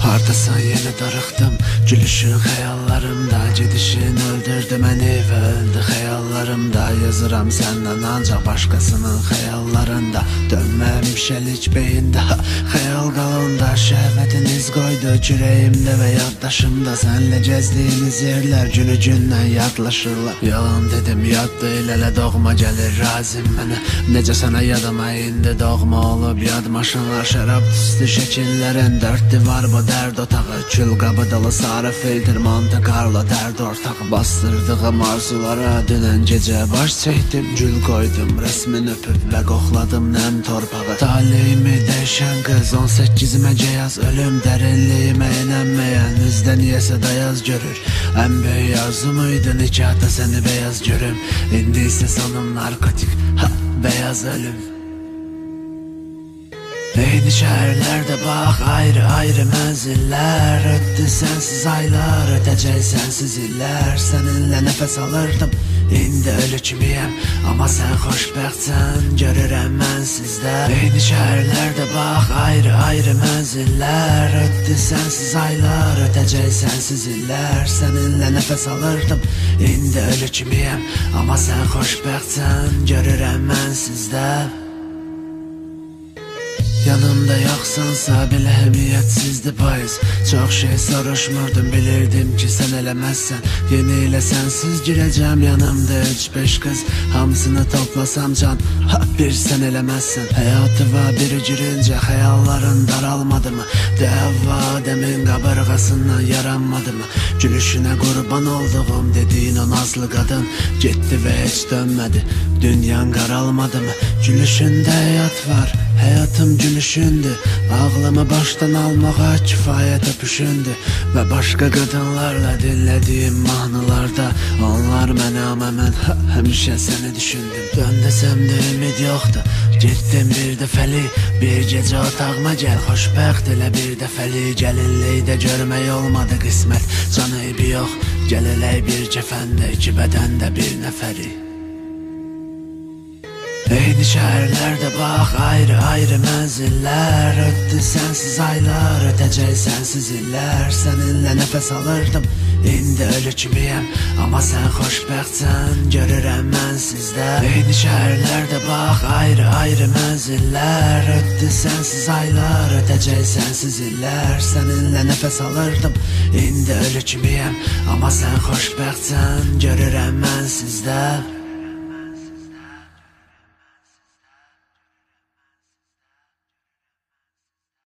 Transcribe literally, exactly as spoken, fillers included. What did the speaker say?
Hardasan yenə darıxdım, gülüşün xəyallarımda, gedişin öldürdü məni və öldü xəyallarımda. Yazıram səndən ancaq başqasının xəyallarında, dönməmişəlik beyində, xəyal qalanda. Şəhvətin iz qoydu kürəyimdə və yaddaşımda, sənlə gəzdiyimiz yerlər günü gündən yadlaşırlar. Yalan dedim, yad deyil, elə doğma gəlir razim mənə. Necə sənə yadıma indi doğma olub yadmaşınlar. Şərab tüstü şəkillərin dörd divar bu dərd otağı, kül qabı dalı sarı filtr Monte Carlo dərd ortağı. Bastırdığım arzulara dünən gecə baş çəkdim, gül qoydum, rəsmin öpüb və qoxladım nəm torpağı. Taleyimi dəyişən qız on səkkizimə geyaz, ölüm dərinliyimə inənməyən üzdə niyəsə dayaz görür. Ən böyük arzumuydu nikahda səni beyaz görüm, indi isə sonum narkotik, ha, beyaz ölüm. Eyni şəhərlərdə bax, ayrı-ayrı mənzillər, ötdü sənsiz aylar, ötəcək sənsiz illər. Səninlə nəfəs alırdım, indi ölü kimiyəm, amma sən xoşbəxtsən, görürəm mən sizdə. Eyni şəhərlərdə bax, ayrı-ayrı mənzillər, ötdü sənsiz aylar, ötəcək sənsiz illər. Səninlə nəfəs alırdım, indi ölü kimiyəm, amma sən xoşbəxtsən, görürəm mən sizdə. Yanımda yoxsansa belə həmiyyətsizdir payız. Çox şey soruşmurdum, bilirdim ki sən eləməzsən. Yeni ilə sənsiz girəcəm, yanımda üç beş qız, hamısını toplasam can, ha, bir sən eləməzsən. Həyatıva biri girincə xəyalların daralmadı mı? Dəvva Adəmin qabırğasından yaranmadı mı? Gülüşünə qurban olduğum dediyin o nazlı qadın getdi və heç dönmədi, dünyan qaralmadı mı? Gülüşündə həyat var, həyatım gülüşündür, ağlımı başdan almağa kifayət öpüşündür. Və başqa qadınlarla dinlədiyim mahnılarda onlar mənə, amma mən hə, həmişə səni düşündüm. Dön desəm də ümid yoxdur, getdim bir dəfəli, bir gecə otağıma gəl, xoşbəxt elə bir dəfəli. Gəlinlikdə görmək olmadı qismət, can eybi yox, gəl elək bir kəfəndə, iki bədəndə bir nəfəri. Eyni şəhərlərdə bax, ayrı-ayrı mənzillər, ötdü sənsiz aylar, ötəcək sənsiz illər. Səninlə nəfəs alırdım, indi ölü kimiyəm, amma sən xoşbəxtsən, görürəm mən sizdə. Eyni şəhərlərdə bax, ayrı-ayrı mənzillər, ötdü sənsiz aylar, ötəcək sənsiz illər. Səninlə nəfəs alırdım, indi ölü kimiyəm, amma sən xoşbəxtsən, görürəm mən sizdə.